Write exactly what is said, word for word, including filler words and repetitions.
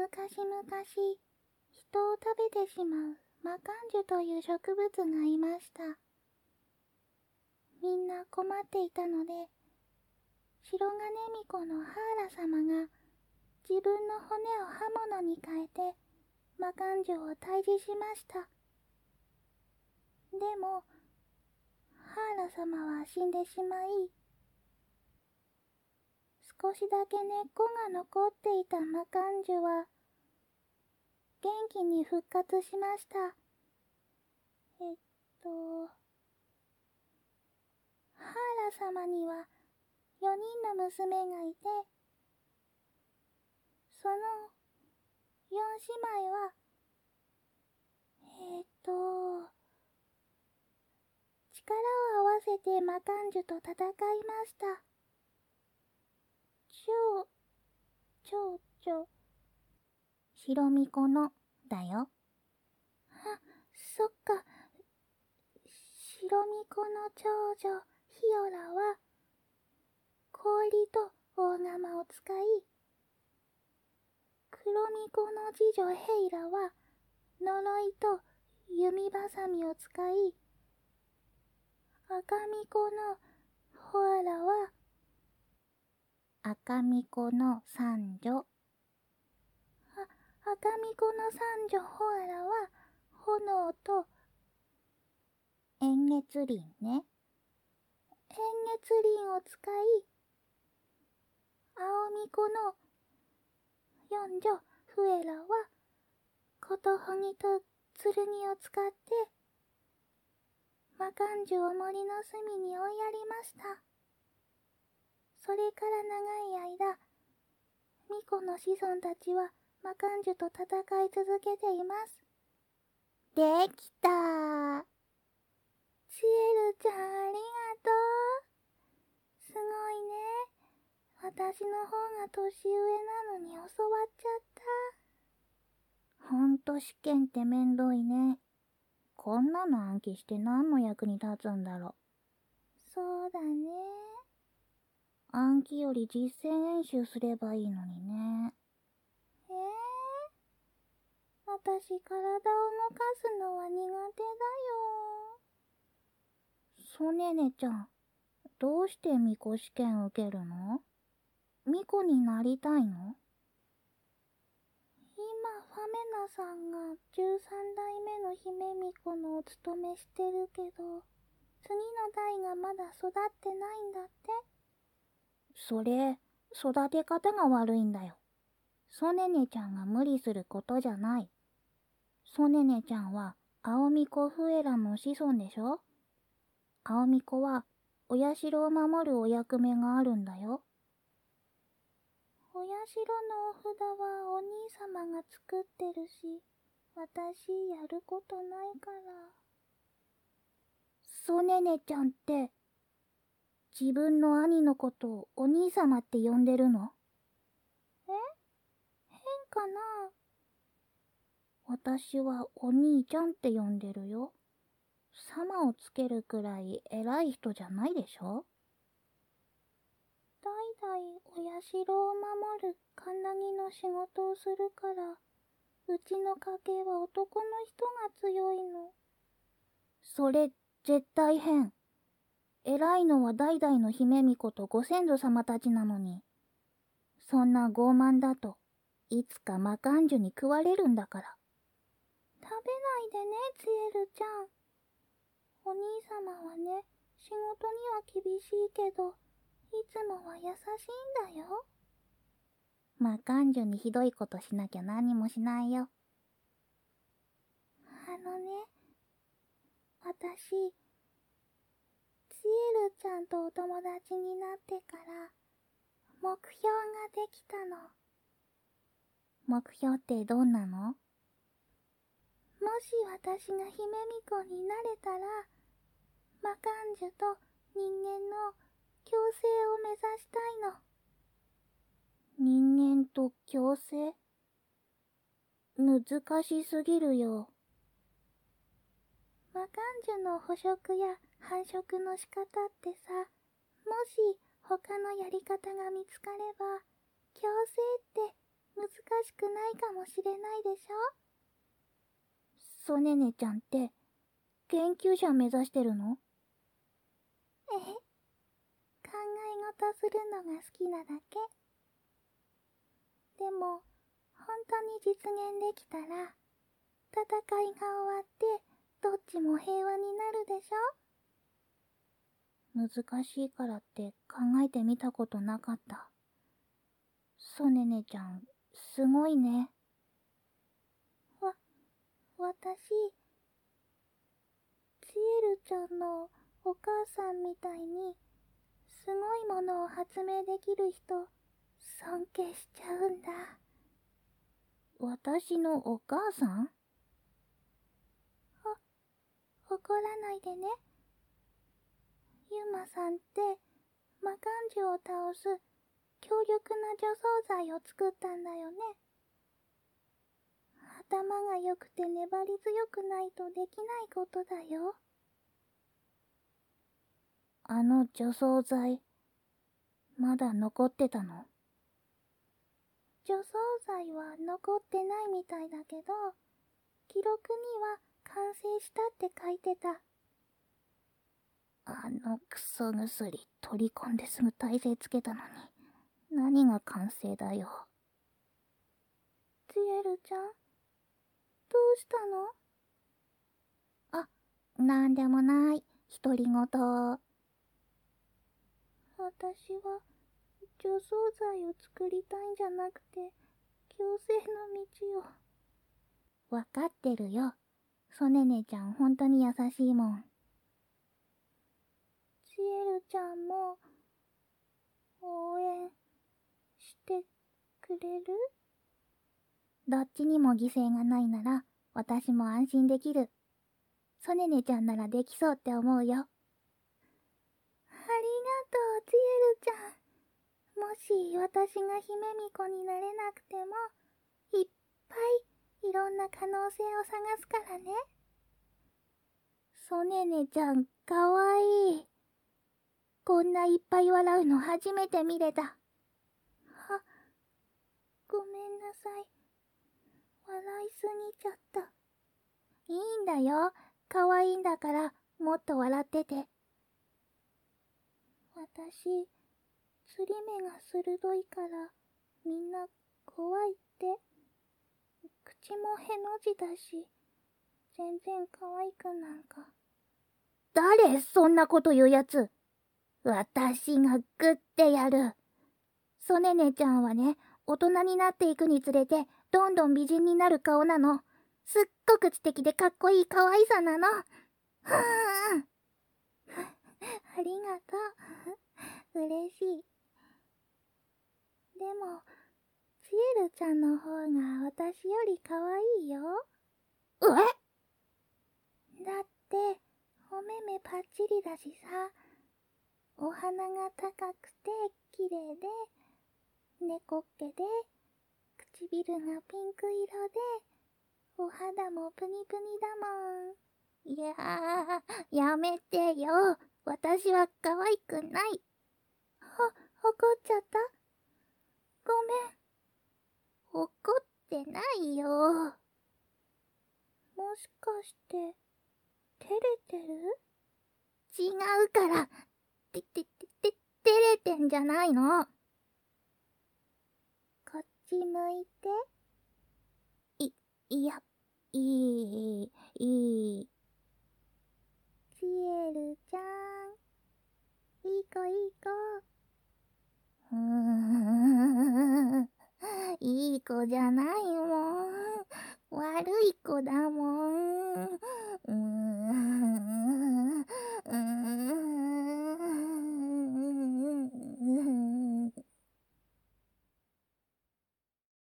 昔々、人を食べてしまう魔漢樹という植物がいました。みんな困っていたので、白金巫女のハーラ様が自分の骨を刃物に変えて魔漢樹を退治しました。でも、ハーラ様は死んでしまい、少しだけ根っこが残っていた魔漢樹は元気に復活しました。えっと、ハーラ様にはよにんの娘がいて、そのよん姉妹は、えっと、力を合わせて魔漢樹と戦いました。ちょ、ちょ、ちょ、白巫女の、だよ。あ、そっか。白巫女の長女、ヒオラは、氷と大釜を使い、黒巫女の次女ヘイラは、呪いと弓ばさみを使い、赤巫女のホアラは、赤巫女の三女。あ、赤巫女の三女ホアラは、炎と、円月輪ね。円月輪を使い、青巫女の四女フエラは、ことほぎと剣を使って、魔漢樹を森の隅に追いやりました。それから長い間、巫女の子孫たちは魔漢樹と戦い続けています。できたー。チエルちゃんありがとう。すごいね。私の方が年上なのに教わっちゃった。ほんと試験ってめんどいね。こんなの暗記して何の役に立つんだろ。そうだね。暗記より実践演習すればいいのにね。えー、私体を動かすのは苦手だよ。ソネネちゃん、どうして巫女試験を受けるの？巫女になりたいの？今、ファメナさんがじゅうさん代目の姫巫女のお務めしてるけど、次の代がまだ育ってないんだって。それ、育て方が悪いんだよ。ソネネちゃんが無理することじゃない。ソネネちゃんは青巫女フエラの子孫でしょ？青巫女はお社を守るお役目があるんだよ。お社のお札はお兄様が作ってるし、私やることないから。ソネネちゃんって、自分の兄のことをお兄様って呼んでるの？え？変かな？私はお兄ちゃんって呼んでるよ。様をつけるくらい偉い人じゃないでしょ？代々お社を守るカンナギの仕事をするから、うちの家系は男の人が強いの。それ絶対変。偉いのは代々の姫巫女とご先祖様たちなのに。そんな傲慢だといつか魔漢樹に食われるんだから。食べないでね、ツエルちゃん。お兄様はね、仕事には厳しいけど、いつもは優しいんだよ。魔漢樹にひどいことしなきゃ何もしないよ。あのね、私、ツエルちゃんとお友達になってから、目標ができたの。目標ってどんなの？もし私が姫巫女になれたら、魔漢樹と人間の共生を目指したいの。人間と共生？難しすぎるよ。魔漢樹の捕食や繁殖の仕方ってさ、もし他のやり方が見つかれば、共生って難ししくないかもしれないでしょ。ソネネちゃんって研究者目指してるの？えへ、考え事するのが好きなだけ。でも、本当に実現できたら、戦いが終わってどっちも平和になるでしょ。難しいからって考えてみたことなかった。ソネネちゃん、すごいね。わ、私、チエルちゃんのお母さんみたいに、すごいものを発明できる人、尊敬しちゃうんだ。私のお母さん？お、怒らないでね。ユマさんって、魔漢樹を倒す強力な除草剤を作ったんだよね。頭が良くて粘り強くないとできないことだよ。あの除草剤、まだ残ってたの？除草剤は残ってないみたいだけど、記録には完成したって書いてた。あのクソ薬取り込んですぐ耐性つけたのに、何が完成だよ。チエルちゃん、どうしたの？あ、なんでもない。独り言。私は除草剤を作りたいんじゃなくて、強制の道を。わかってるよ。ソネネちゃんほんとに優しいもん。チエルちゃんも応援してくれる？どっちにも犠牲がないなら私も安心できる。ソネネちゃんならできそうって思うよ。ありがとう、チエルちゃん。もし私が姫巫女になれなくても、いっぱいいろんな可能性を探すからね。ソネネちゃん、かわいい。こんないっぱい笑うの初めて見れた。は、ごめんなさい。笑いすぎちゃった。いいんだよ。かわいいんだから、もっと笑ってて。私、釣り目が鋭いから、みんな怖いって。口もへの字だし、全然可愛くなんか。誰そんなこと言うやつ。私がグってやる。ソネネちゃんはね、大人になっていくにつれて、どんどん美人になる顔なの。すっごく知的でかっこいい可愛さなの。ふーん。ありがとう。嬉しい。でも、チエルちゃんの方が私より可愛いよ。え？だって、お目目パッチリだしさ、お鼻が高くて綺麗で、猫っ毛で、唇がピンク色で、お肌もプニプニだもん。いやー、やめてよ。私は可愛くない。ほ、怒っちゃった？ごめん。怒ってないよ。もしかして、照れてる？違うから。て、て、て、て、照れてんじゃないの。こっち向いて。い、いや、いい、いい。チエルちゃん。いい子いい子。うーん。いい子じゃないもん。悪い子だもん。